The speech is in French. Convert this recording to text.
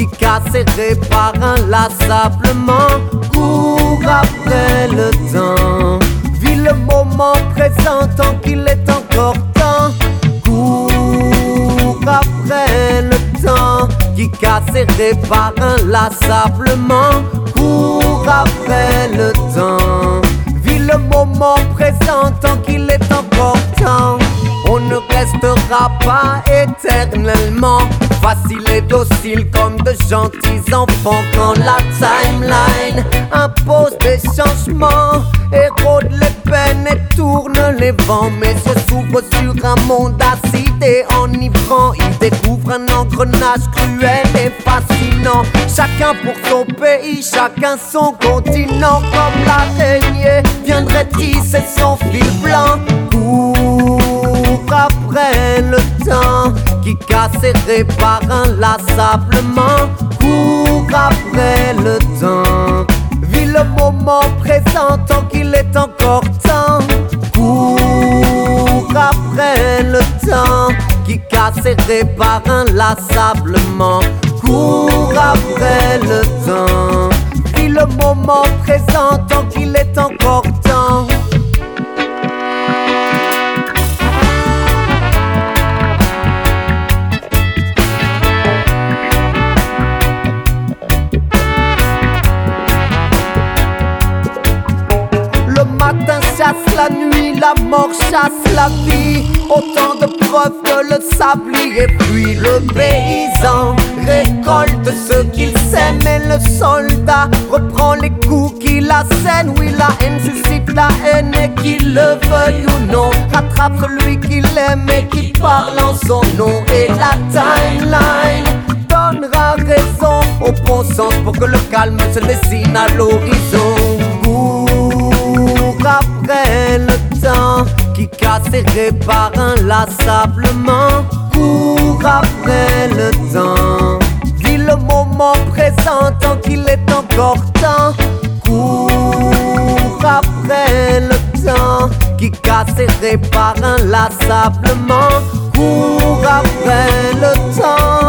qui casse et répare inlassablement. Cours après le temps, vis le moment présent tant qu'il est encore temps. Cours après le temps, qui casse et répare inlassablement. Cours après le temps, vis le moment présent tant qu'il est encore temps. On ne restera pas éternellement facile et docile comme de gentils enfants. Quand la timeline impose des changements, érode les peines et tourne les vents. Mes yeux s'ouvrent sur un monde acide et enivrant. Ils découvrent un engrenage cruel et fascinant. Chacun pour son pays, chacun son continent. Comme l'araignée viendrait tisser son fil blanc. Après le temps, qui casse et répare inlassablement. Cours après le temps, vis le moment présent tant qu'il est encore temps. Cours après le temps, qui casse et répare inlassablement. Cours après le temps, vis le moment présent tant qu'il est encore temps. La nuit, la mort chasse la vie. Autant de preuves que le sablier fuit. Le paysan récolte ce qu'il sème et le soldat reprend les coups qu'il assène. Oui, la haine suscite la haine et qu'il le veuille ou non, rattrape celui qu'il aime et qui parle en son nom. Et la timeline donnera raison au bon sens pour que le calme se dessine à l'horizon. Après le temps, qui casse et répare inlassablement. Cours après le temps, vis le moment présent tant qu'il est encore temps. Cours après le temps, qui casse et répare inlassablement. Cours après le temps.